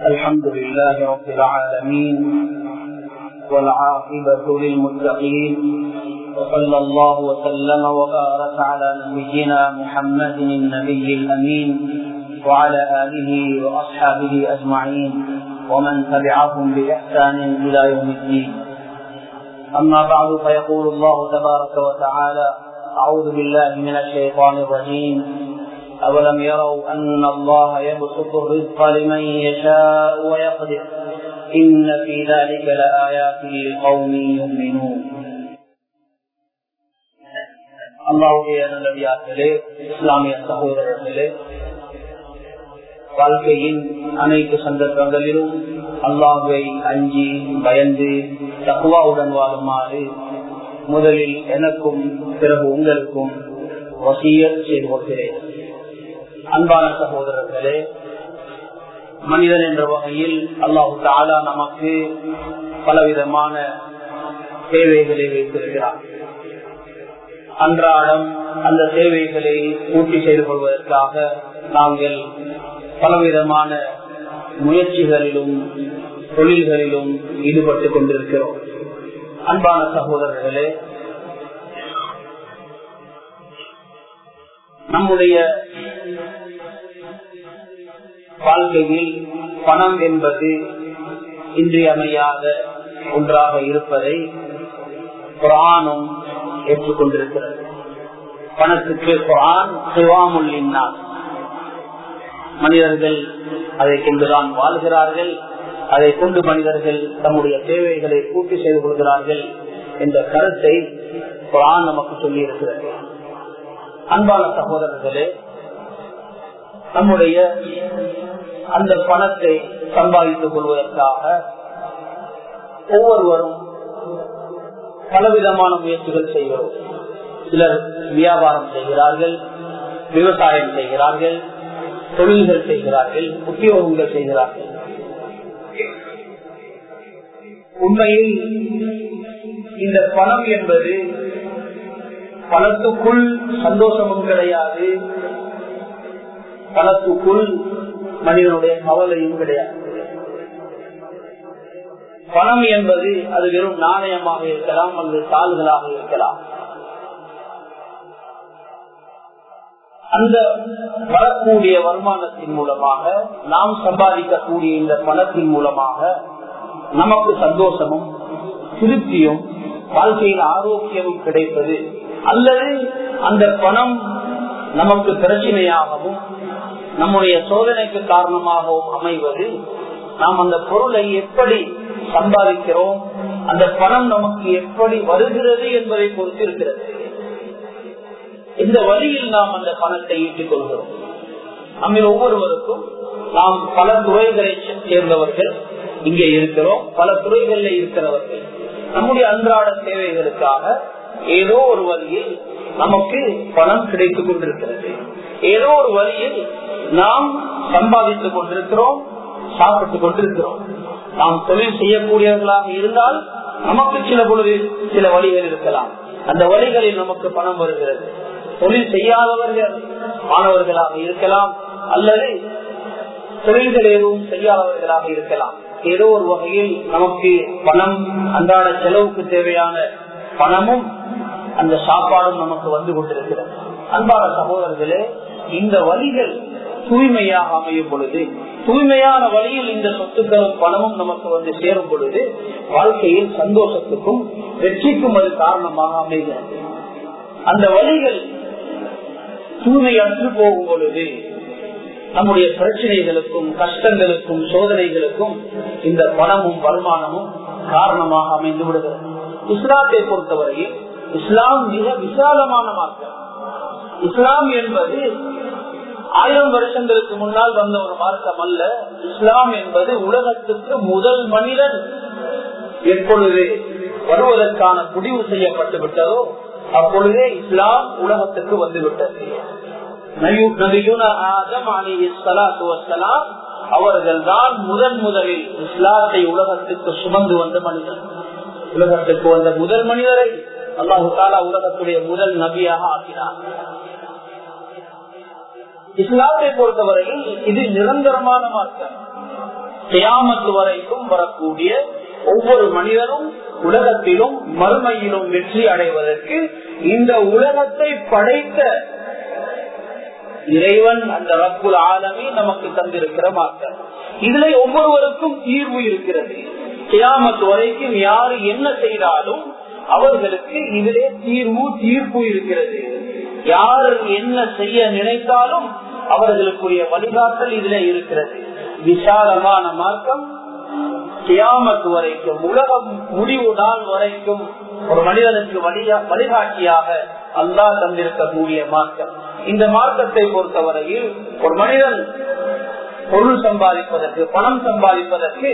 الحمد لله رب العالمين والعاقبة للمتقين وصلى الله وسلم وبارك على نبينا محمد النبي الأمين وعلى آله وأصحابه أجمعين ومن تبعهم بإحسان إلى يوم الدين. أما بعد فيقول الله تبارك وتعالى: أعوذ بالله من الشيطان الرجيم. أولم يروا أن الله يبسط الرزق لمن يشاء ويقدر إن في ذلك لآيات لقوم يؤمنون. அல்லாஹ்வுடைய நல்லடியார்களே, இஸ்லாமிய சகோதரர்களே, வாழ்க்கையின் அனைத்து சந்தர்ப்பங்களிலும் அல்லாஹ்வை அஞ்சி பயந்து தக்வாவுடன் வாழுமாறு முதலில் எனக்கும் பிறகு உங்களுக்கும் வசியத் செய்து கொள்கிறேன். அன்பான சகோதரர்களே, மனிதன் என்ற வகையில் அல்லாஹு தஆலா நமக்கு பலவிதமான தேவைகளை வைத்திருக்கிறார். அன்றாடம் அந்த தேவைகளை பூர்த்தி செய்து கொள்வதற்காக நாங்கள் பலவிதமான முயற்சிகளிலும் தொழில்களிலும் ஈடுபட்டுக் கொண்டிருக்கிறோம். அன்பான சகோதரர்களே, நம்முடைய வாழ்க்கையில் பணம் என்பது இன்றியமையாத ஒன்றாக இருப்பதை குர்ஆனும் ஏற்றுக்கொண்டிருக்கிறது. பணத்துக்கு குர்ஆன் ஸிவாமுல் லின்னாஸ், மனிதர்கள் அதை கொண்டுதான் வாழ்கிறார்கள், அதை கொண்டு மனிதர்கள் தம்முடைய தேவைகளை பூர்த்தி செய்து கொள்கிறார்கள் என்ற கருத்தை குர்ஆன் நமக்கு சொல்லி இருக்கிறது. அன்பான சகோதரர்களே, நம்முடைய அந்த பணத்தை சம்பாதித்துக் கொள்வதற்காக ஒவ்வொருவரும் பலவிதமான முயற்சிகள் செய்கிறோம். சிலர் வியாபாரம் செய்கிறார்கள், விவசாயம் செய்கிறார்கள், தொழில்கள் செய்கிறார்கள், உத்தியோகங்கள் செய்கிறார்கள். உண்மையில் இந்த பணம் என்பது பணத்துக்குள் சந்தோஷமும் கிடையாது, பணத்துக்குள் மனிதனுடைய கவலையும் கிடையாது. பணம் என்பது அது வெறும் நாணயமாக இருக்கலாம் அல்லது தாள்களாக இருக்கலாம். அந்த வரக்கூடிய வருமானத்தின் மூலமாக நாம் சம்பாதிக்கக்கூடிய இந்த பணத்தின் மூலமாக நமக்கு சந்தோஷமும் திருப்தியும் வாழ்க்கையில் ஆரோக்கியமும் கிடைப்பது, அல்லது அந்த பணம் நமக்கு பிரச்சனையாகவும் நம்முடைய சோதனைக்கு காரணமாகவும் அமைவது நாம் அந்த பொருளை எப்படி சம்பாதிக்கிறோம், அந்த பணம் நமக்கு எப்படி வருகிறது என்பதை பொறுத்து இருக்கிறது. இந்த வழியில் நாம் அந்த பணத்தை ஈட்டிக் கொள்கிறோம். நம்ம ஒவ்வொருவருக்கும் நாம் பல துறைகளை சேர்ந்தவர்கள் இங்கே இருக்கிறோம், பல துறைகளில் இருக்கிறவர்கள். நம்முடைய அன்றாட தேவைகளுக்காக ஏதோ ஒரு வழியில் நமக்கு பணம் கிடைத்துக் கொண்டிருக்கிறது, ஏதோ ஒரு வழியில் நாம் சம்பாதித்துக் கொண்டிருக்கிறோம், சாப்பிட்டுக் கொண்டிருக்கிறோம். நாம் தொழில் செய்யக்கூடியவர்களாக இருந்தால் நமக்கு சில பொழுது சில வழிகள் இருக்கலாம், அந்த வழிகளில் நமக்கு பணம் வருகிறது. தொழில் செய்யாதவர்கள் மாணவர்களாக இருக்கலாம், அல்லது தொழில்கள் எதுவும் செய்யாதவர்களாக இருக்கலாம். ஏதோ ஒரு வகையில் நமக்கு பணம், அன்றாட செலவுக்கு தேவையான பணமும் அந்த சாப்பாடும் நமக்கு வந்து கொண்டிருக்கிறது. அன்பான சகோதரர்களே, இந்த வழிகள் தூய்மையாக அமையும் பொழுது, தூய்மையான வழியில் இந்த சொத்துக்களும் பணமும் நமக்கு வந்து சேரும் பொழுது வாழ்க்கையில் சந்தோஷத்துக்கும் வெற்றிக்கும் அது காரணமாக அமைகிறது. அந்த வழிகள் தூய்மையற்று போகும் பொழுது நம்முடைய பிரச்சனைகளுக்கும் கஷ்டங்களுக்கும் சோதனைகளுக்கும் இந்த பணமும் வருமானமும் காரணமாக அமைந்து விடுகிறது. இஸ்லாத்தை பொறுத்தவரையில் இஸ்லாம் மிக விசாலமான மார்க்கம். இஸ்லாம் என்பது 1000 வருஷங்களுக்கு முன்னால் வந்த ஒரு மார்க்கம் அல்ல. இஸ்லாம் என்பது உலகத்துக்கு முதல் மனிதன் எப்பொழுது வருவதற்கான முடிவு செய்யப்பட்டு விட்டதோ அப்பொழுதே இஸ்லாம் உலகத்துக்கு வந்துவிட்டது. அவர்கள் தான் முதலில் இஸ்லாத்தை உலகத்துக்கு சுமந்து வந்த மனிதர். உலகத்துக்கு வந்த முதல் மனிதரை அல்லாஹு தஆலா உலகத்துடைய முதல் நபியாக ஆக்கினார். இஸ்லாத்தை பொறுத்தவரையில் இது நிரந்தரமான மார்க்கம். கியாமத் வரைக்கும் வரக்கூடிய ஒவ்வொரு மனிதனும் உலகத்திலும் மறுமையிலும் வெற்றி அடைவதற்கு இந்த உலகத்தை படைத்த இறைவன் அந்த ரப்புல் ஆலமீன் நமக்கு தந்திருக்கிற மார்க்கம். இதுல ஒவ்வொருவருக்கும் தீர்வு இருக்கிறது. கியாமத் வரைக்கும் யாரு என்ன செய்தாலும் அவர்களுக்கு இதிலே தீர்ப்பு இருக்கிறது. யார் என்ன செய்ய நினைத்தாலும் அவர்களுக்குரிய வழிகாட்டல் இதுல இருக்கிறது. விசாலமான மார்க்கம் கியாமத் வரைக்கும், உலகம் முடிவு நாள் வரைக்கும் ஒரு மனிதனுக்கு வழிகாட்டியாக அல்லாஹ் தந்திருக்கக்கூடிய மார்க்கம். இந்த மார்க்கத்தை பொறுத்தவரையில் ஒரு மனிதன் பொருள் சம்பாதிப்பதற்கு, பணம் சம்பாதிப்பதற்கு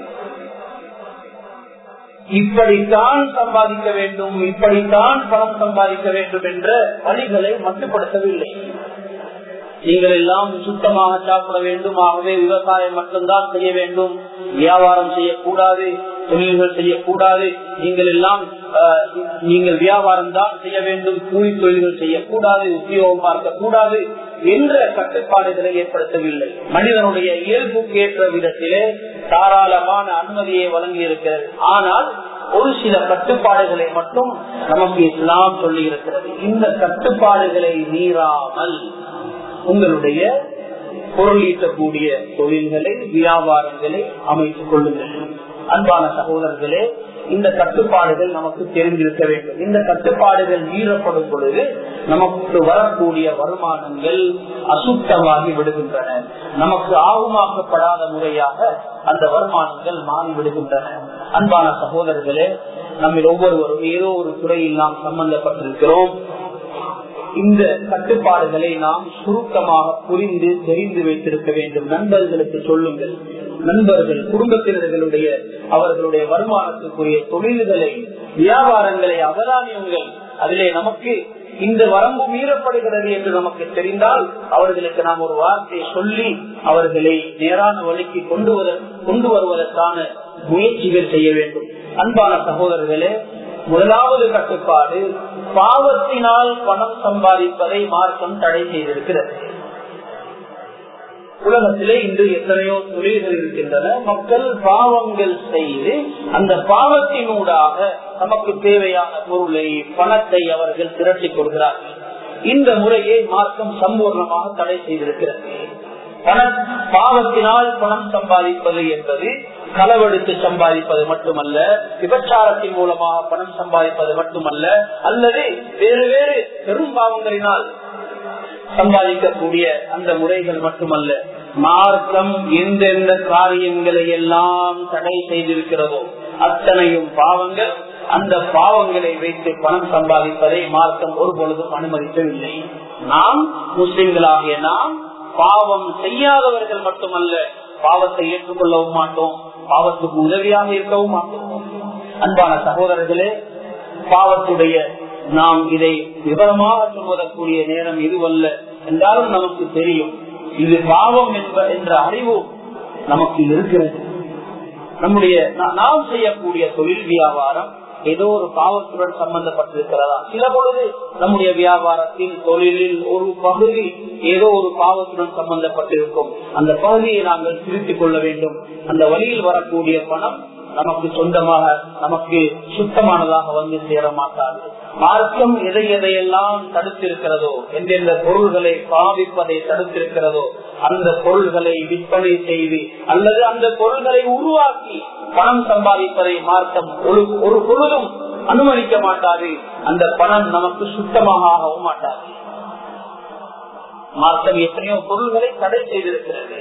இப்படித்தான் சம்பாதிக்க வேண்டும், இப்படித்தான் பணம் சம்பாதிக்க வேண்டும் என்ற வழிகளை மட்டுப்படுத்தவில்லை. நீங்கள் எல்லாம் சுத்தமாக சாப்பிட வேண்டும், ஆகவே விவசாயம் மட்டும்தான் செய்ய வேண்டும், வியாபாரம் செய்யக்கூடாது, தொழில்கள் செய்யக்கூடாது, நீங்கள் வியாபாரம் தான் செய்ய வேண்டும், கூலி தொழில்கள் செய்யக்கூடாது, உத்தியோகம் பார்க்க கூடாது என்ற கட்டுப்பாடுகளை ஏற்படுத்தவில்லை. மனிதனுடைய இயல்புக்கு ஏற்ற விதத்திலே தாராளமான அனுமதியை வழங்கி இருக்கிறது. ஆனால் ஒரு சில கட்டுப்பாடுகளை மட்டும் நமக்கு இஸ்லாம் சொல்லி இருக்கிறது. இந்த கட்டுப்பாடுகளை மீறாமல் உங்களுடைய பொருள் ஈட்டக்கூடிய தொழில்களை, வியாபாரங்களை அமைத்துக் கொள்ளுங்கள். அன்பான சகோதரர்களே, இந்த கட்டுப்பாடுகள் நமக்கு தெரிந்திருக்க வேண்டும். இந்த கட்டுப்பாடுகள் மீறப்படும் பொழுது நமக்கு வரக்கூடிய வருமானங்கள் அசுத்தமாகி விடுகின்றன. நமக்கு ஆகுமாக்கப்படாத முறையாக அந்த வருமானங்கள் மாறிவிடுகின்றன. அன்பான சகோதரர்களே, நம்ம ஒவ்வொருவரும் ஏதோ ஒரு துறையில் நாம் சம்பந்தப்பட்டிருக்கிறோம். இந்த கட்டுப்பாடுகளை நாம் சுருக்கமாக புரிந்து தெரிந்து வைத்திருக்க வேண்டும். நண்பர்களுக்கு சொல்லுங்கள். நண்பர்கள், குடும்பத்தினர்களுடைய அவர்களுடைய வருமானத்துக்குரிய தொழில்களை, வியாபாரங்களை அவதானியுங்கள். அதிலே நமக்கு இந்த வரம்பு மீறப்படுகிறது என்று நமக்கு தெரிந்தால் அவர்களுக்கு நாம் ஒரு வார்த்தையை சொல்லி அவர்களை நேரான வழிக்கு கொண்டு வருவதற்கான முயற்சிகள் செய்ய வேண்டும். அன்பான சகோதரர்களே, முதலாவது கட்டுப்பாடு, பாவத்தினால் பணம் சம்பாதிப்பதை மார்க்கம் தடை செய்திருக்கிறது. உலகத்திலே இன்று எத்தனையோ தொழில்கள் இருக்கின்றன. மக்கள் பாவங்கள் செய்து அந்த பாவத்தினூடாக நமக்கு தேவையான பொருளை, பணத்தை அவர்கள் திரட்டிக் கொள்கிறார்கள். இந்த முறையை மார்க்கம் சம்பூர்ணமாக தடை செய்திருக்கிறது. பாவத்தினால் பணம் சம்பாதிப்பது என்பது களவெடுத்து சம்பாதிப்பது மட்டுமல்ல, விபச்சாரத்தின் மூலமாக பணம் சம்பாதிப்பது மட்டுமல்ல, அல்லது வேறு வேறு பெரும் பாவங்களினால் சம்பாதிக்கக்கூடிய அந்த முறைகள் மட்டுமல்ல. மார்க்கம் எந்தெந்த காரியங்களை எல்லாம் தடை செய்திருக்கிறதோ அத்தனையும் பாவங்கள். அந்த பாவங்களை வைத்து பணம் சம்பாதிப்பதை மார்க்கம் ஒரு பொழுதும் அனுமதிக்கவில்லை. நாம் முஸ்லிம்களாகிய நாம் பாவம் செய்யாதவர்கள் மட்டுமல்ல, பாவத்தை ஏற்றுக்கொள்ளவும் மாட்டோம், பாவத்துக்கு உதவியாக இருக்கவும் மாட்டோம். அன்பான சகோதரர்களே, பாவத்துடைய நாம் இதை விவரமாக சொல்வதற்குரிய நேரம் இதுவல்ல என்றாலும் நமக்கு தெரியும். இது பாவம் என்ற அறிவு நமக்கு இருக்கிறது. நம்முடைய நாம் செய்யக்கூடிய தொழில், வியாபாரம் ஏதோ ஒரு பாவத்துடன் சம்பந்தப்பட்டிருக்கிறதா? சில பொழுது நம்முடைய வியாபாரத்தில், தொழிலில் ஒரு பகுதி ஏதோ ஒரு பாவத்துடன் சம்பந்தப்பட்டிருக்கும். அந்த பகுதியை நாங்கள் திருத்திக் கொள்ள வேண்டும். அந்த வழியில் வரக்கூடிய பணம் நமக்கு சொந்தமாக, நமக்கு சுத்தமானதாக வந்து சேர மாட்டாது. மார்க்கம் எதை எதையெல்லாம் தடுத்திருக்கிறதோ, எந்தெந்த பொருள்களை பாவிப்பதை தடுத்திருக்கிறதோ அந்த பொருள்களை விற்பனை செய்து அல்லது அந்த பொருள்களை உருவாக்கி பணம் சம்பாதிப்பதை மார்க்கம் ஒரு பொருளும் அனுமதிக்க மாட்டாது. அந்த பணம் நமக்கு சுத்தமாக ஆகவும் மாட்டாது. மார்க்கம் எத்தனையோ பொருள்களை தடை செய்திருக்கிறது.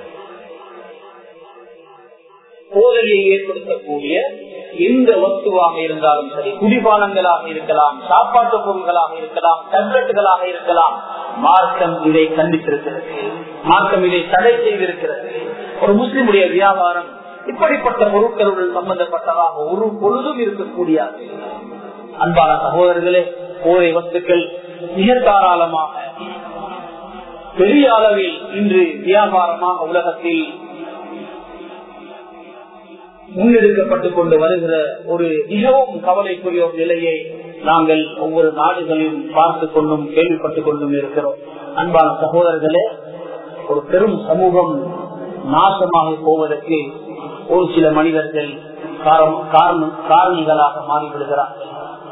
போதனையை ஏற்படுத்தக்கூடிய எந்த வஸ்துவாக இருந்தாலும் சரி, குடிபானங்களாக இருக்கலாம், சாப்பாட்டு பொருள்களாக இருக்கலாம், டேப்லெட்டுகளாக இருக்கலாம், மார்க்கம் இதை கண்டித்திருக்கிறது. மார்க்கம் இதை தடை செய்திருக்கிறது. ஒரு முஸ்லிமுடைய வியாபாரம் இப்படிப்பட்ட பொருட்களுடன் சம்பந்தப்பட்டதாக ஒரு பொழுதும் இருக்கக்கூடியது. அன்பான சகோதரர்களே, போதை வஸ்துக்கள் மிக தாராளமாக பெரிய அளவில் இன்று வியாபாரமாக உலகத்தில் முன்னெடுக்கப்பட்டுக் கொண்டு வருகிற ஒரு மிகவும் கவலைக்குரிய ஒரு நிலையை நாங்கள் ஒவ்வொரு நாடுகளிலும் பார்த்துக் கொண்டும் கேள்விப்பட்டுக் கொண்டும் இருக்கிறோம். அன்பான சகோதரர்களே, ஒரு பெரும் சமூகம் நாசமாக போவதற்கு ஒரு சில மனிதர்கள் காரணிகளாக மாறிவிடுகிறார்கள்.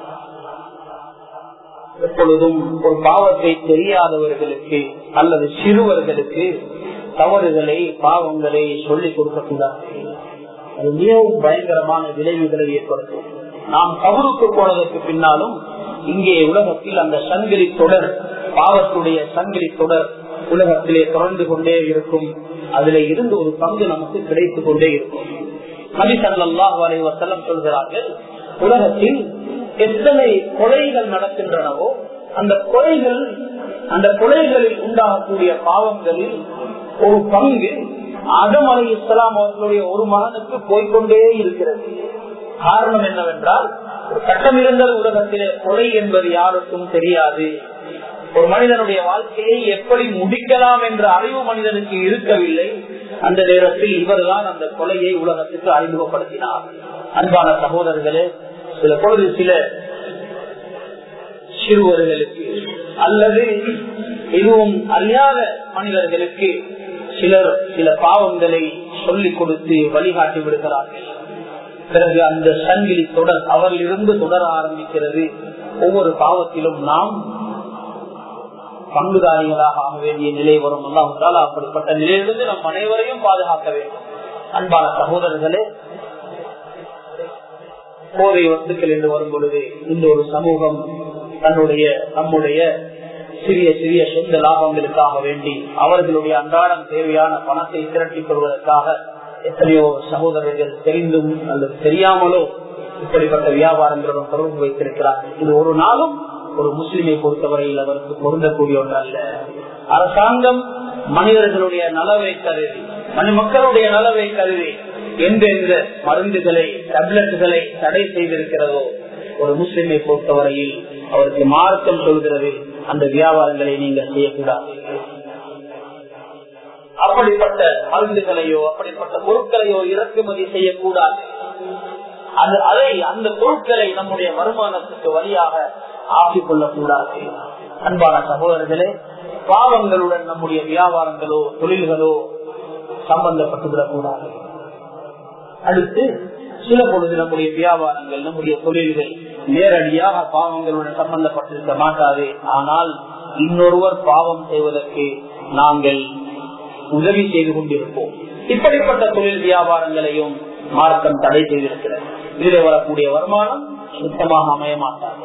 எப்பொழுதும் ஒரு பாவத்தை தெரியாதவர்களுக்கு அல்லது சிறுவர்களுக்கு தவறுகளை பாவங்களை சொல்லிக் கொடுக்கக்கூடாது. அது மிகவும் பயங்கரமான விளைவுகளை ஏற்படுத்தும். நாம் தவறுக்கு போனதற்கு பின்னாலும் இங்கே உலகத்தில் அந்த சங்கிலி தொடர், பாவத்துடைய சங்கிலி தொடர் உலகத்திலே தொடர்ந்து கொண்டே இருக்கும். அதிலே இருந்து ஒரு பங்கு நமக்கு கிடைத்துக் கொண்டே இருக்கும். நபி ஸல்லல்லாஹு அலைஹி வஸல்லம் சொல்கிறார்கள், உலகத்தில் எத்தனை கொலைகள் நடக்கின்றனவோ அந்த கொலைகளில் உண்டாகக்கூடிய பாவங்களில் ஒரு பங்கு ஆதம் அலைஹிஸ்ஸலாம் அவர்களுடைய ஒரு மகனுக்கு போய்கொண்டே இருக்கிறது. காரணம் என்னவென்றால், ஒரு சட்டம் இருந்தது உலகத்திலே, கொலை என்பது யாருக்கும் தெரியாது. ஒரு மனிதனுடைய வாழ்க்கையை எப்படி முடிக்கலாம் என்ற அறிவு மனிதனுக்கு இருக்கவில்லை. அந்த நேரத்தில் இவர்தான் அந்த கொலையை உலகத்துக்கு அறிமுகப்படுத்தினார். அன்பான சகோதரர்களே, சில பொழுது சில சிறுவர்களுக்கு அல்லது எதுவும் அறியாத மனிதர்களுக்கு சிலர் சில பாவங்களை சொல்லிக் கொடுத்து வழிகாட்டி விடுகிறார்கள். பிறகு அந்த சங்கிலி தொடர் அவரிலிருந்து தொடர ஆரம்பிக்கிறது. ஒவ்வொரு பாவத்திலும் நாம் பங்குதாரிகளாக ஆக வேண்டிய நிலை வரும். அல்லாஹ் தஆலா அப்படிப்பட்ட நிலையிலிருந்து நம் அனைவரையும் பாதுகாக்க வேண்டும். அன்பான சகோதரர்களே, போதை வஸ்துக்கள் என்று வரும் பொழுது இந்த ஒரு சமூகம் நம்முடைய சிறிய சிறிய சொந்த லாபங்களுக்காக வேண்டி அவர்களுடைய அன்றாடம் தேவையான பணத்தை திரட்டிக் கொள்வதற்காக எத்தனையோ சகோதரர்கள் தெரிந்தும் அல்லது தெரியாமலோ இப்படிப்பட்ட வியாபாரங்களுடன் தொடர்பு வைத்திருக்கிறார்கள். இது ஒரு நாளும் ஒரு முஸ்லிமை பொறுத்தவரையில் அவருக்கு பொருந்தக்கூடிய ஒன்று அல்ல. அரசாங்கம் மனிதர்களுடைய நலவை கருதி, மக்களுடைய நலவை கருதி எந்தெந்த மருந்துகளை, டேப்லெட்டுகளை தடை செய்திருக்கிறதோ, ஒரு முஸ்லிமை பொறுத்தவரையில் அவருக்கு மார்க்கம் சொல்கிறது, அந்த வியாபாரங்களை நீங்கள் செய்யக்கூடாது. அப்படிப்பட்ட மருந்துகளையோ அப்படிப்பட்ட பொருட்களையோ இறக்குமதி செய்யக்கூடாது. அந்த பொருட்களை நம்முடைய வருமானத்துக்கு வழியாக ஆக்கிக் கொள்ளக்கூடாது. அன்பான சகோதரர்களே, பாவங்களுடன் நம்முடைய வியாபாரங்களோ தொழில்களோ சம்பந்தப்பட்டுவிடக் கூடாது. அடுத்து சில பொழுது நம்முடைய வியாபாரங்கள், நம்முடைய தொழில்கள் நேரடியாக பாவங்களுடன் சம்பந்தப்பட்டிருக்க மாட்டாது. ஆனால் இன்னொருவர் பாவம் செய்வதற்கு நாங்கள் உதவி செய்து கொண்டிருப்போம். இப்படிப்பட்ட தொழில் வியாபாரங்களையும் மார்க்கம் தடை செய்திருக்கிறது. இதில் வரக்கூடிய வருமானம் சுத்தமாக அமைய மாட்டாது.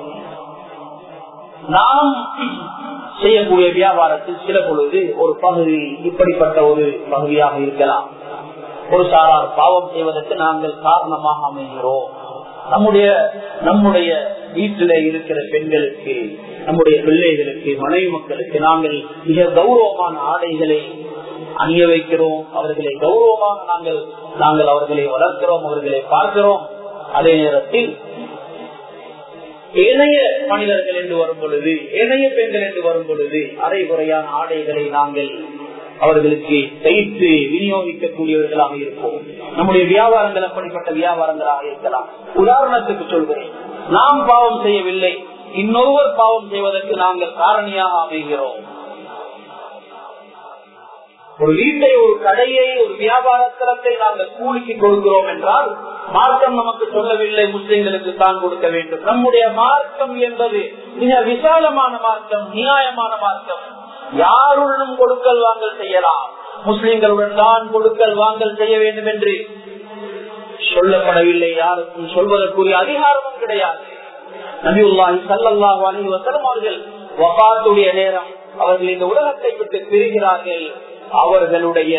நாம் செய்யக்கூடிய வியாபாரத்தில் சில பொழுது ஒரு பகுதி இப்படிப்பட்ட ஒரு பகுதியாக இருக்கலாம். ஒரு சாரார் பாவம் செய்வதற்கு நாங்கள் காரணமாக அமைகிறோம். நம்முடைய வீட்டில இருக்கிற பெண்களுக்கு, நம்முடைய பிள்ளைகளுக்கு, மனைவி மக்களுக்கு நாங்கள் மிக கௌரவமான ஆடைகளை அணிய வைக்கிறோம். அவர்களை கௌரவமாக நாங்கள் அவர்களை வளர்க்கிறோம், அவர்களை பார்க்கிறோம். அதே நேரத்தில் ஏனைய மனிதர்கள் என்று வரும் பொழுது, ஏனைய பெண்கள் என்று வரும் பொழுது அரைகுறையான ஆடைகளை நாங்கள் அவர்களுக்கு தைத்து விநியோகிக்கக்கூடியவர்களாக இருப்போம். நம்முடைய வியாபாரங்கள் அப்படிப்பட்ட வியாபாரங்களாக இருக்கலாம். உதாரணத்துக்கு சொல்கிறேன், நாம் பாவம் செய்யவில்லை, இன்னொருவர் பாவம் செய்வதற்கு நாங்கள் காரணியாக அமைகிறோம். ஒரு வீட்டை, ஒரு கடையை, ஒரு வியாபார தளத்தை நாங்கள் கூலிக்கு கொடுக்கிறோம் என்றால் மார்க்கம் நமக்கு சொல்லவில்லை முஸ்லிம்களுக்கு தான் கொடுக்க வேண்டும். நம்முடைய மார்க்கம் என்பது மிக விசாலமான மார்க்கம், நியாயமான மார்க்கம். யாருடனும் கொடுக்கல் வாங்கல் செய்யலாம், முஸ்லிம்களுடன் தான் கொடுக்கல் வாங்கல் செய்ய வேண்டும் என்று சொல்லப்படவில்லை. யாருக்கும் சொல்வதற்குரிய அதிகாரமும் கிடையாது. நபியுல்லாஹி ஸல்லல்லாஹு அலைஹி வஸல்லம் அவர்கள் வஃபாத்துடைய நேரம் அவர்கள் இந்த உலகத்தை விட்டு பிரிகிறார்கள். அவர்களுடைய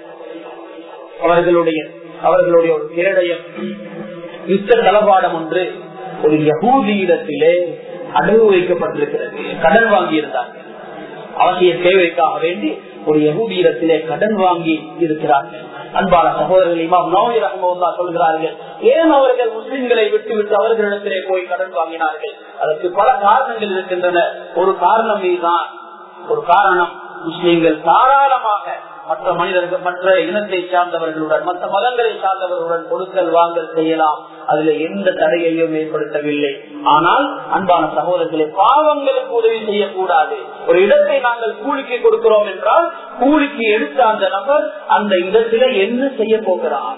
ஒரு கேடயம், யுத்த தளபாடம் ஒன்று ஒரு யஹூதியிடத்திலே அடகு வைக்கப்பட்டிருக்கிறது. கடன் வாங்கி இருந்தார்கள். அவசிய தேவைக்காக வேண்டி ஒரு யஹூதியிடத்திலே கடன் வாங்கி இருக்கிறார்கள். அன்பான சகோதரர்கள், இமாம் நவவி ரஹ்மத்துல்லாஹி சொல்கிறார்கள், ஏன் அவர்கள் முஸ்லிம்களை விட்டு அவர்களிடத்திலே போய் கடன் வாங்கினார்கள்? அதற்கு பல காரணங்கள் இருக்கின்றன. ஒரு காரணம் இதுதான். ஒரு காரணம், முஸ்லிம்கள் தாராளமாக மற்ற மனிதர்கள், மற்ற இனத்தை சார்ந்தவர்களுடன், மற்ற மதங்களை சார்ந்தவர்களுடன் கொடுக்கல் வாங்கல் செய்யலாம். அதுல எந்த தடையையும் ஏற்படுத்தவில்லை. ஆனால் அன்பான சகோதரர்களே, பாவங்களுக்கு உதவி செய்யக்கூடாது. ஒரு இடத்தை நாங்கள் கூலிக்கு கொடுக்கிறோம் என்றால் கூலிக்கு எடுத்த அந்த நபர் அந்த இடத்தில என்ன செய்ய போகிறார்?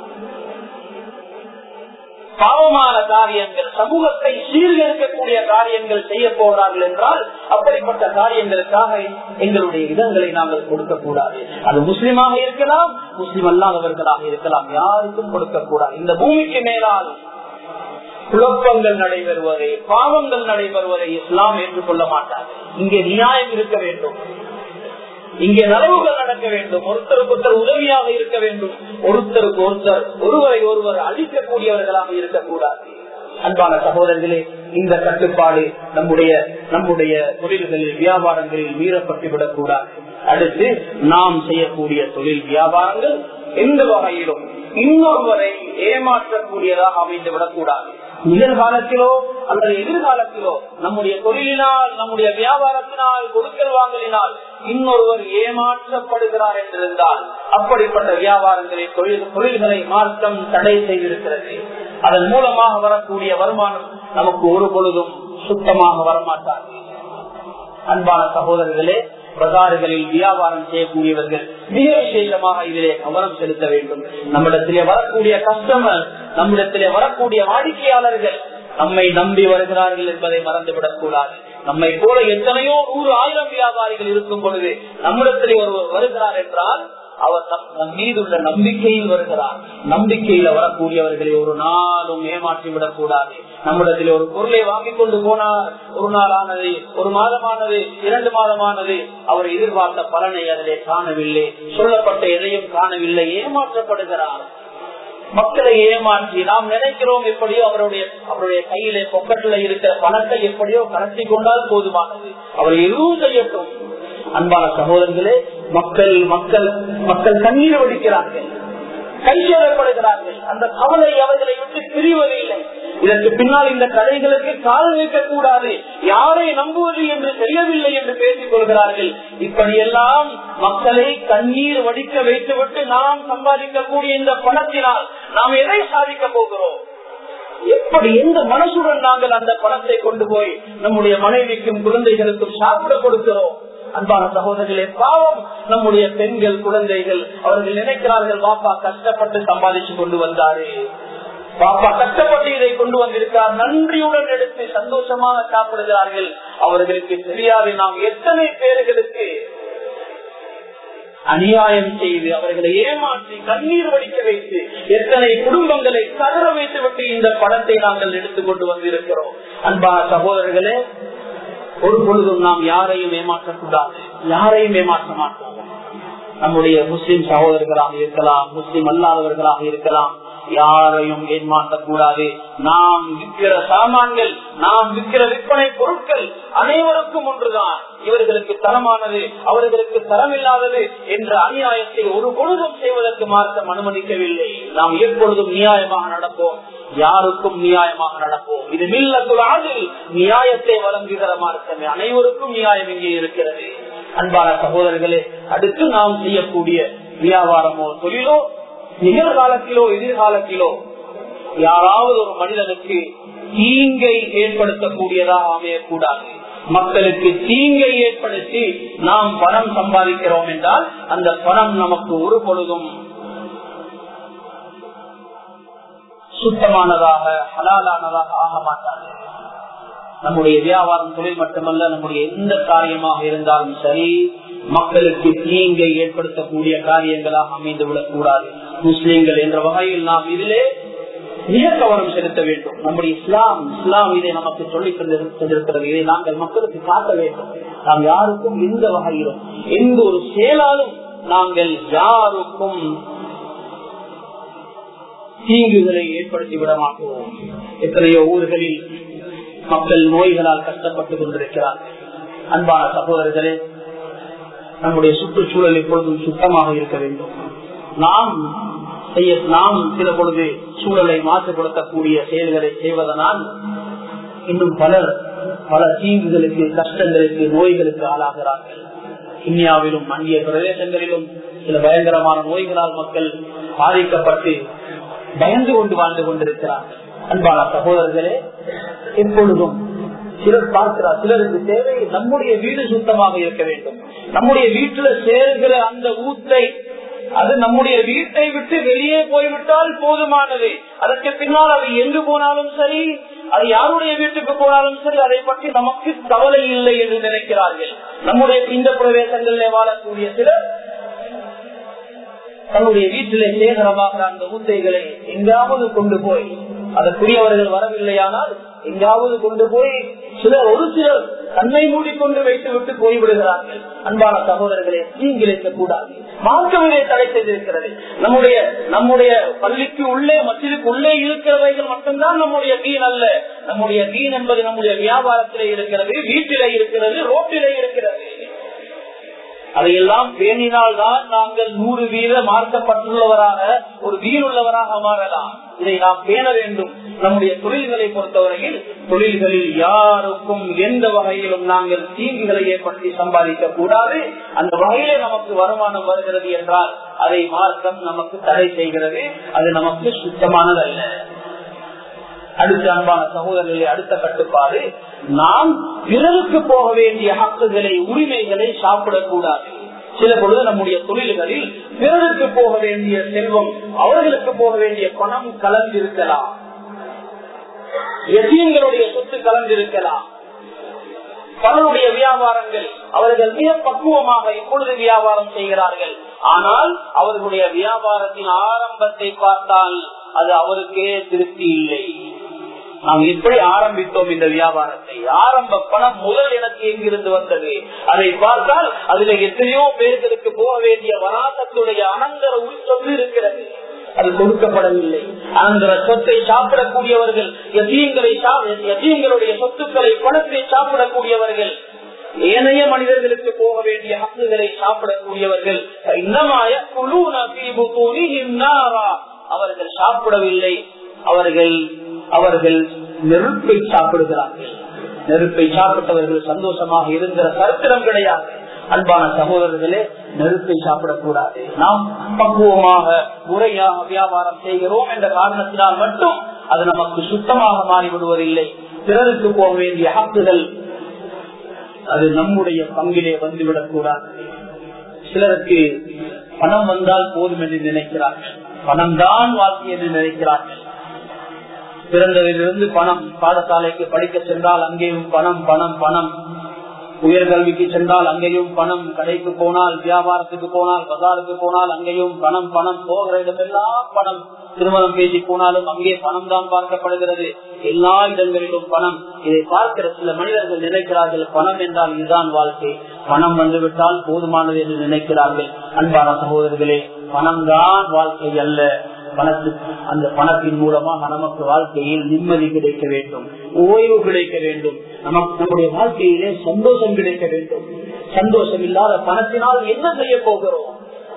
பாவமான காரியங்கள், சமூகத்தை சீர்கெடுக்கக்கூடிய காரியங்கள் செய்ய போகிறார்கள் என்றால் அப்படிப்பட்ட காரியங்களுக்காக எங்களுடைய இடங்களை நாங்கள் கொடுக்கக்கூடாது. அது முஸ்லிமாக இருக்கலாம், முஸ்லிம் அல்லாதவர்களாக இருக்கலாம், யாருக்கும் கொடுக்கக்கூடாது. இந்த பூமிக்கு மேலால் குழப்பங்கள் நடைபெறுவதை, பாவங்கள் நடைபெறுவதை இஸ்லாம் ஏற்றுக்கொள்ள மாட்டாது. இங்கே நியாயம் இருக்க வேண்டும், இங்கே நலவுகள் நடக்க வேண்டும், ஒருத்தருக்கு ஒருத்தர் உதவியாக இருக்க வேண்டும், ஒருத்தருக்கு ஒருத்தர் ஒருவரை ஒருவர் அழிக்கக்கூடியவர்களாக இருக்கக்கூடாது. அன்பான சகோதரர்களே, இந்த கட்டுப்பாடு நம்முடைய தொழில்களில், வியாபாரங்களில் மீறப்பட்டு விடக்கூடாது. அடுத்து நாம் செய்யக்கூடிய தொழில் வியாபாரங்கள் எந்த வகையிலும் இன்னொருவரை ஏமாற்றக்கூடியதாக அமைந்து விடக்கூடாது. நிகழ்காலத்திலோ அல்லது எதிர்காலத்திலோ நம்முடைய தொழிலினால், நம்முடைய வியாபாரத்தினால், கொடுக்கல் வாங்கலினால் இன்னொருவர் ஏமாற்றப்படுகிறார் என்றிருந்தால் அப்படிப்பட்ட வியாபாரங்களை, தொழில்களை மார்க்கம் தடை செய்திருக்கிறது. அதன் மூலமாக வரக்கூடிய வருமானம் நமக்கு ஒரு பொழுதும் சுத்தமாக வரமாட்டாது. அன்பான சகோதரர்களே, பஜாறுகளில் வியாபாரம் செய்யக்கூடியவர்கள் மிக விசேஷமாக இதிலே கவனம் செலுத்த வேண்டும். நம்மிடத்திலே வரக்கூடிய கஸ்டமர், நம்மிடத்திலே வரக்கூடிய வாடிக்கையாளர்கள் நம்மை நம்பி வருகிறார்கள் என்பதை மறந்துவிடக் கூடாது. நம்மை போல எத்தனையோ 100,000 வியாபாரிகள் இருக்கும் பொழுது நம்மிடத்திலே ஒருவர் வருகிறார் என்றால் அவர் நம் மீதுள்ள நம்பிக்கையில் வருகிறார். நம்பிக்கையில வரக்கூடியவர்களை ஒரு நாளும் ஏமாற்றி விடக் கூடாது. நம்மிடத்தில் ஒரு பொருளை வாங்கிக் கொண்டு போனார், ஒரு நாள் ஆனது, ஒரு மாதமானது, 2 மாதமானது, அவர் எதிர்பார்த்த பலனை அதிலே காணவில்லை, சொல்லப்பட்ட எதையும் காணவில்லை, ஏமாற்றப்படுகிறார். மக்களை ஏமாற்றி நாம் நினைக்கிறோம் எப்படியோ அவருடைய கையிலே பொக்கெட்டில் இருக்கிற பணத்தை எப்படியோ கடத்தி கொண்டால் போதுமானது, அவர் எதுவும் செய்யட்டும். அன்பான சகோதரர்களே, மக்கள் கண்ணீர் வடிக்கிறார்கள், கையெழுப்படுகிறார்கள். அந்த கவலை அவர்களை விட்டு பிரிவதில்லை. இதற்கு பின்னால் இந்த கடைகளுக்கு கால் வைக்கக்கூடாது, யாரை நம்புவது என்று தெரியவில்லை என்று பேசிக் கொள்கிறார்கள். இப்படியெல்லாம் மக்களை கண்ணீர் வடிக்க வைத்துவிட்டு நாம் சம்பாதிக்கக்கூடிய இந்த பணத்தினால் நாம் எதை சாதிக்க போகிறோம்? எப்படி, எந்த மனசுடன் நாங்கள் அந்த பணத்தை கொண்டு போய் நம்முடைய மனைவிக்கும் குழந்தைகளுக்கும் சாப்பிட கொடுக்கிறோம்? அன்பான சகோதரர்களே, பாவம் நம்முடைய பெண்கள், குழந்தைகள், அவர்கள் நினைக்கிறார்கள் பாப்பா கஷ்டப்பட்டு சம்பாதிச்சு கொண்டு வந்தாரு, பாப்பா கஷ்டப்பட்டு இதை கொண்டு வந்திருக்கார், நன்றியுடன் எடுத்து சந்தோஷமாக சாப்பிடுகிறார்கள். அவர்களுக்கு தெரியாது நாம் எத்தனை பேர்களுக்கு அநியாயம் செய்து அவர்களை ஏமாற்றி கண்ணீர் வடிக்க வைத்து எத்தனை குடும்பங்களை கதற வைத்து விட்டு இந்த பணத்தை நாங்கள் எடுத்துக்கொண்டு வந்திருக்கிறோம். அன்பான சகோதரர்களே, ஒரு பொழுதும் நாம் யாரையும் ஏமாற்றக்கூடாது, யாரையும் ஏமாற்ற மாட்டோம். நம்முடைய முஸ்லிம் சகோதரர்களாக இருக்கலாம், முஸ்லிம் அல்லாதவர்களாக இருக்கலாம், யாரையும் ஏமாற்றக்கூடாது. நாம் விற்கிற சாமான்கள், நாம் விற்கிற விற்பனை பொருட்கள் அனைவருக்கும் ஒன்றுதான். இவர்களுக்கு தரமானது, அவர்களுக்கு தரமில்லாதது என்ற அநியாயத்தை ஒரு பொழுதும் செய்வதற்கு மார்க்கம் அனுமதிக்கவில்லை. நாம் எப்பொழுதும் நியாயமாக நடப்போம், யாருக்கும் நியாயமாக நடப்போம். இது மில்லத்துல் ஆதில், நியாயத்தை வழங்குகிற மார்க்கமே. அனைவருக்கும் நியாயம் இங்கே இருக்கிறது. அன்பான சகோதரர்களே, அடுத்து நாம் செய்யக்கூடிய வியாபாரமோ தொழிலோ நிகழ்காலத்திலோ எதிர்காலத்திலோ யாராவது ஒரு மனிதனுக்கு தீங்கை ஏற்படுத்தக்கூடியதாக அமையக்கூடாது. மக்களுக்கு தீங்கை ஏற்படுத்தி நாம் பணம் சம்பாதிக்கிறோம் என்றால் அந்த பணம் நமக்கு ஒரு பொழுதும் சுத்தமானதாக, ஹலாலானதாக ஆக மாட்டாது. நம்முடைய வியாபாரம் தொழில் மட்டுமல்ல, நம்முடைய எந்த காரியமாக இருந்தாலும் சரி, மக்களுக்கு தீங்கை ஏற்படுத்தக்கூடிய காரியங்களாக அமைந்து விடக்கூடாது. முஸ்லிம்கள் என்ற வகையில் நாம் இதிலே மிக கவனம் செலுத்த வேண்டும். நம்முடைய இஸ்லாம் இதை நமக்கு சொல்லிக் கொண்டிருக்கிறது. இதை நாங்கள் மக்களுக்கு காட்ட வேண்டும். நாம் யாருக்கும் எந்த வகையிலும் எந்த ஒரு செயலாலும் நாங்கள் யாருக்கும் தீங்குகளை ஏற்படுத்தி விட மாட்டோம். எத்தனையோ ஊர்களில் மக்கள் நோய்களால் கஷ்டப்பட்டுக் கொண்டிருக்கிறார்கள். அன்பான சகோதரர்களே, நம்முடைய சுற்றுச்சூழல் எப்பொழுதும் சுத்தமாக இருக்க வேண்டும். நாம் சில பொழுது சூழலை மாசுபடுத்தக்கூடிய செயல்களை செய்வதனால் இன்னும் பல தீங்குகளுக்கு, கஷ்டங்களுக்கு, நோய்களுக்கு ஆளாகிறார்கள். இந்தியாவிலும் அந்நிய பிரதேசங்களிலும் சில பயங்கரமான நோய்களால் மக்கள் பாதிக்கப்பட்டு பயந்து கொண்டு வாழ்ந்து கொண்டிருக்கிறார்கள். அன்பான சகோதரர்களே, எப்பொழுதும் சிலர் பார்க்கிறார், சிலருக்கு தேவை நம்முடைய வீடு சுத்தமாக இருக்க வேண்டும். நம்முடைய வீட்டுல சேர்கிற அந்த ஊத்தை அது நம்முடைய வீட்டை விட்டு வெளியே போய்விட்டால் போதுமானது. அதற்கு பின்னால் அது எங்கு போனாலும் சரி, அது யாருடைய வீட்டுக்கு போனாலும் சரி, அதை பற்றி நமக்கு கவலை இல்லை என்று நினைக்கிறார்கள். நம்முடைய இந்த பிரதேசங்களில் வாழக்கூடிய சிலர் தன்னுடைய வீட்டிலே சேகரமாக அந்த ஊத்தைகளை எங்காவது கொண்டு போய், அதற்குரியவர்கள் வரவில்லையானால் எங்காவது கொண்டு போய் ஒரு சிலர் கண்ணை மூடிக்கொண்டு வைத்து விட்டு போய்விடுகிறார்கள். அன்பான சகோதரர்களே, தீங்கிழைக்க கூடாது. மார்க்கமே தடை செய்திருக்கிறது. நம்முடைய பள்ளிக்கு உள்ளே மஸ்ஜிதுக்கு உள்ளே இருக்கிறவைகள் மட்டும்தான் நம்முடைய தீன் அல்ல. நம்முடைய தீன் என்பது நம்முடைய வியாபாரத்திலே இருக்கிறது, வீட்டிலே இருக்கிறது, ரோட்டிலே இருக்கிறது. அதையெல்லாம் பேணினால்தான் நாங்கள் 100% மார்க்கப்பட்டுள்ளவராக, ஒரு வீணுள்ளவராக மாறலாம். இதை நாம் பேண வேண்டும். நம்முடைய தொழில்களை பொறுத்தவரையில் தொழில்களில் யாருக்கும் எந்த வகையிலும் நாங்கள் தீங்குகளை ஏற்படுத்தி சம்பாதிக்க கூடாது. அந்த வகையிலே நமக்கு வருமானம் வருகிறது என்றால் அதை மார்க்கம் நமக்கு தடை செய்கிறது. அது நமக்கு சுத்தமானதல்ல. அடுத்த அன்பான சகோதரர்களே, அடுத்த கட்டுப்பாடு, நாம் பிறருக்கு போக வேண்டிய ஹக்குகளை, உரிமைகளை சாப்பிடக்கூடாது. சில பொழுது நம்முடைய தொழில்களில் பிறருக்கு போக வேண்டிய செல்வம், அவர்களுக்கு போக வேண்டிய பணம் கலந்திருக்கலாம், எதியங்களுடைய சொத்து கலந்திருக்கலாம். பலருடைய வியாபாரங்கள் அவர்கள் மிக பக்குவமாக இப்பொழுது வியாபாரம் செய்கிறார்கள். ஆனால் அவர்களுடைய வியாபாரத்தின் ஆரம்பத்தை பார்த்தால் அது அவருக்கே திருப்தி இல்லை. நாம் எப்படி ஆரம்பித்தோம் இந்த வியாபாரத்தை, ஆரம்ப பணம் முதல் எனக்கு எங்கிருந்து வந்தது, அதை பார்த்தால் அதுல எத்தனையோ பேர்களுக்கு போக வேண்டிய வராசத்துடைய அனந்தர உள்சொத்து இருக்கிறது, அது கொடுக்கப்படவில்லை. அனந்தர சொத்தை சாப்பிடக்கூடியவர்கள், எதியங்களுடைய சொத்துக்களை, பணத்தை சாப்பிடக்கூடியவர்கள், ஏனைய மனிதர்களுக்கு போக வேண்டிய ஹக்குகளை சாப்பிடக்கூடியவர்கள், அவர்கள் சாப்பிடவில்லை, அவர்கள் நெருப்பை சாப்பிடுகிறார்கள். நெருப்பை சாப்பிட்டவர்கள் சந்தோஷமாக இருந்த சரித்திரம் கிடையாது. அன்பான சகோதரர்களே, நெருப்பை சாப்பிடக்கூடாது. நாம் பக்குவமாக முறையாக வியாபாரம் செய்கிறோம் என்ற காரணத்தினால் மட்டும் அது நமக்கு சுத்தமாக மாறிவிடுவதில்லை. பிறருக்கு போக வேண்டிய ஹக்குகள் அது நம்முடைய பங்கிலே வந்துவிடக் கூடாது. சிலருக்கு பணம் வந்தால் போதும் என்று நினைக்கிறார்கள், பணம் தான் வாழ்க்கை என்று நினைக்கிறார்கள். பிறந்ததிலிருந்து பணம், பாடசாலைக்கு படிக்க சென்றால் அங்கேயும் பணம் பணம் பணம், உயர்கல்விக்கு சென்றால் அங்கேயும் பணம், கடைக்கு போனால், வியாபாரத்துக்கு போனால், பஜாருக்கு போனால் அங்கேயும் பணம் பணம், போகிற இடமெல்லாம் பணம். திருமணம் பேசி போனாலும் அங்கே பணம் தான் பார்க்கப்படுகிறது, எல்லா இடங்களிலும் பணம். இதை பார்க்கிற சில மனிதர்கள் நினைக்கிறார்கள் பணம் என்றால் இதுதான் வாழ்க்கை, பணம் வந்துவிட்டால் போதுமானது என்று நினைக்கிறார்கள். அன்பான சகோதரர்களே, பணம் தான் வாழ்க்கை அல்ல. அந்த பணத்தின் மூலமாக நமக்கு வாழ்க்கையில் நிம்மதி கிடைக்க வேண்டும், ஓய்வு கிடைக்க வேண்டும், நம்முடைய வாழ்க்கையிலே சந்தோஷம் கிடைக்க வேண்டும். சந்தோஷம் இல்லாத பணத்தினால் என்ன செய்ய போகிறோம்?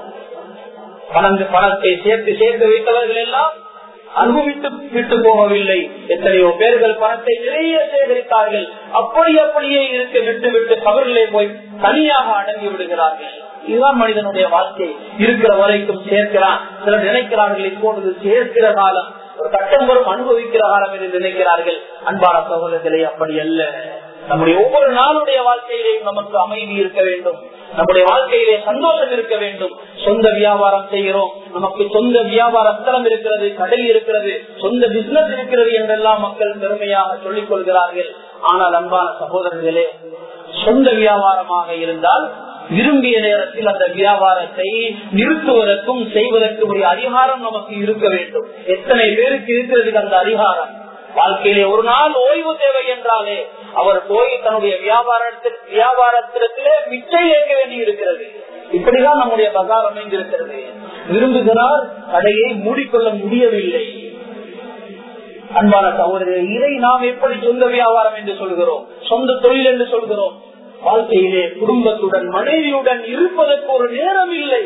பணத்தை சேர்த்து வைத்தவர்கள் எல்லாம் அனுபவித்து விட்டு போகவில்லை. எத்தனையோ பேர்கள் பணத்தை நிறைய சேகரித்தார்கள், அப்படியே இருக்க விட்டு கவரிலே போய் தனியாக அடங்கி விடுகிறார்கள். இதுதான் மனிதனுடைய வாழ்க்கை. இருக்கிற வரைக்கும் சேர்க்கிறான். சிலர் நினைக்கிறார்கள் இப்பொழுது சேர்க்கிற காலம், ஒரு கட்டம் வரும் அனுபவிக்கிற காலம் என்று நினைக்கிறார்கள். அன்பான சகோதரர்களே, அப்படி அல்ல. நம்முடைய ஒவ்வொரு நாளுடைய வாழ்க்கையிலேயும் நமக்கு அமைதி இருக்க வேண்டும், நம்முடைய வாழ்க்கையிலே சந்தோஷம் இருக்க வேண்டும். சொந்த வியாபாரம் செய்கிறோம், நமக்கு சொந்த வியாபார ஸ்தலம் இருக்கிறது, கடை இருக்கிறது, சொந்த பிசினஸ் இருக்கிறது என்றெல்லாம் மக்கள் பெருமையாக சொல்லிக் கொள்கிறார்கள். ஆனால் அன்பான சகோதரர்களே, சொந்த வியாபாரமாக இருந்தால் விரும்பிய நேரத்தில் அந்த வியாபாரத்தை நிறுத்துவதற்கும் செய்வதற்கும் ஒரு அதிகாரம் நமக்கு இருக்க வேண்டும். எத்தனை பேருக்கு இருக்கிறது அந்த அதிகாரம்? வாழ்க்கையிலே ஒரு நாள் ஓய்வு தேவை என்றாலே அவர் போய் தன்னுடைய வியாபாரத்திலே மிச்சை ஏற்க வேண்டி இருக்கிறது. இப்படிதான் நம்முடைய பஜார் அமைந்திருக்கிறது. விரும்புகிறார், கடையை மூடிக்கொள்ள முடியவில்லை. அன்பான சகோதரர்களே, இதை நாம் எப்படி சொந்த வியாபாரம் என்று சொல்கிறோம், சொந்த தொழில் என்று சொல்கிறோம்? வாழ்க்கையிலே குடும்பத்துடன் மனைவியுடன் இருப்பதற்கு ஒரு நேரம் இல்லை.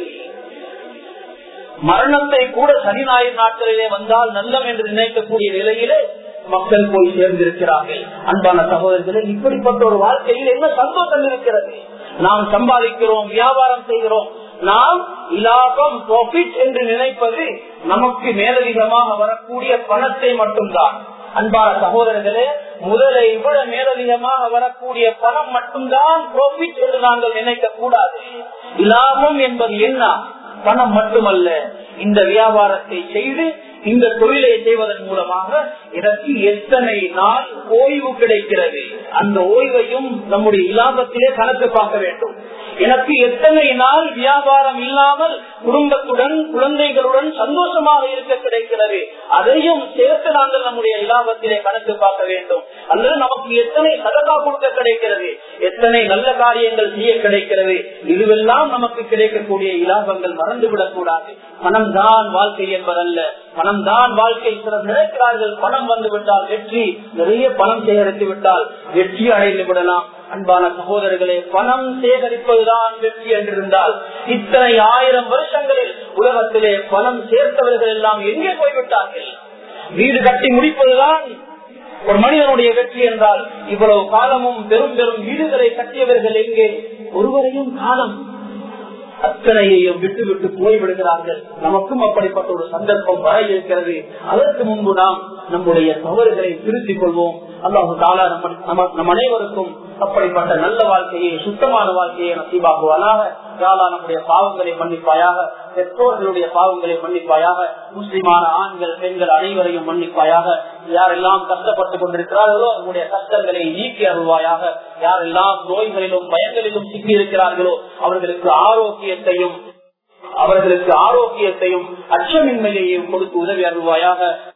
மரணத்தை கூட சனி ஞாயிறு நாட்களிலே வந்தால் நல்லம் என்று நினைக்கக்கூடிய நிலையிலே மக்கள் போய் சேர்ந்திருக்கிறார்கள். அன்பான சகோதரர்களே, இப்படிப்பட்ட ஒரு வாழ்க்கையில் என்ன சந்தோஷம் இருக்கிறது? நாம் சம்பாதிக்கிறோம், வியாபாரம் செய்கிறோம், நாம் இலாபம் ப்ராஃபிட் என்று நினைப்பது நமக்கு மேலதிகமாக வரக்கூடிய பணத்தை மட்டும்தான். அன்பான சகோதரர்களே, முதலை விட மேலதிகமாக வரக்கூடிய பணம் மட்டும்தான் ப்ராஃபிட் என்று நாங்கள் நினைக்க கூடாது. இலாபம் என்பது என்ன? பணம் மட்டுமல்ல. இந்த வியாபாரத்தை செய்து இந்த தொழிலை செய்வதன் மூலமாக எனக்கு எத்தனை நாள் ஓய்வு கிடைக்கிறது, அந்த ஓய்வையும் நம்முடைய இலாபத்திலே கணக்கு பார்க்க வேண்டும். எனக்கு எத்தனை நாள் வியாபாரம் இல்லாமல் குடும்பத்துடன் குழந்தைகளுடன் சந்தோஷமாக இருக்க கிடைக்கிறது, அதையும் சேர்த்து நாங்கள் நம்முடைய இலாபத்திலே கணக்கு பார்க்க வேண்டும். அல்லது நமக்கு எத்தனை சதகா கொடுக்க கிடைக்கிறது, எத்தனை நல்ல காரியங்கள் செய்ய கிடைக்கிறது, இதுவெல்லாம் நமக்கு கிடைக்கக்கூடிய இலாபங்கள் மறந்துவிடக் கூடாது. பணம் தான் வாழ்க்கை என்பதல்ல. பணம் தான் வாழ்க்கை. சிலர் நினைக்கிறார்கள் பணம் வந்து விட்டால் வெற்றி, நிறைய பணம் சேகரித்து விட்டால் வெற்றி அடைந்து விடலாம். அன்பான சகோதரர்களே, பணம் சேகரிப்பதுதான் வெற்றி என்றிருந்தால் இத்தனை 1000 வருஷங்களில் உலகத்திலே பணம் சேர்த்தவர்கள் எல்லாம் எங்கே போய்விட்டார்கள்? வீடு கட்டி முடிப்பதுதான் ஒரு மனிதனுடைய வெற்றி என்றால் இவ்வளவு காலமும் பெரும் பெரும் வீடுகளை கட்டியவர்கள் எங்கே? ஒருவரையும் காலம். அத்தனையையும் விட்டு விட்டு போய்விடுகிறார்கள். நமக்கும் அப்படிப்பட்ட ஒரு சந்தர்ப்பம் வர இருக்கிறது. அதற்கு முன்பு நாம் நம்முடைய தவறுகளை திருத்திக் கொள்வோம். அல்லாஹ் தஆலா நம் அனைவருக்கும் அப்படிப்பட்ட நல்ல வாழ்க்கையை, சுத்தமான வாழ்க்கையை நசீபாக்குவானாக. யாழா நம்முடைய பாவங்களை மன்னிப்பாயாக, பெற்றோர்களுடைய பாவங்களை மன்னிப்பாயாக, முஸ்லிமான ஆண்கள் பெண்கள் அனைவரையும் மன்னிப்பாயாக. யாரெல்லாம் கஷ்டப்பட்டுக் கொண்டிருக்கிறார்களோ அவர்களுடைய கஷ்டங்களை நீக்கி அருள்வாயாக. யாரெல்லாம் நோய்களிலும் பயங்களிலும் சிக்கி இருக்கிறார்களோ அவர்களுக்கு ஆரோக்கியத்தையும் அச்சமின்மையையும் கொடுத்து உதவி அருள்வாயாக.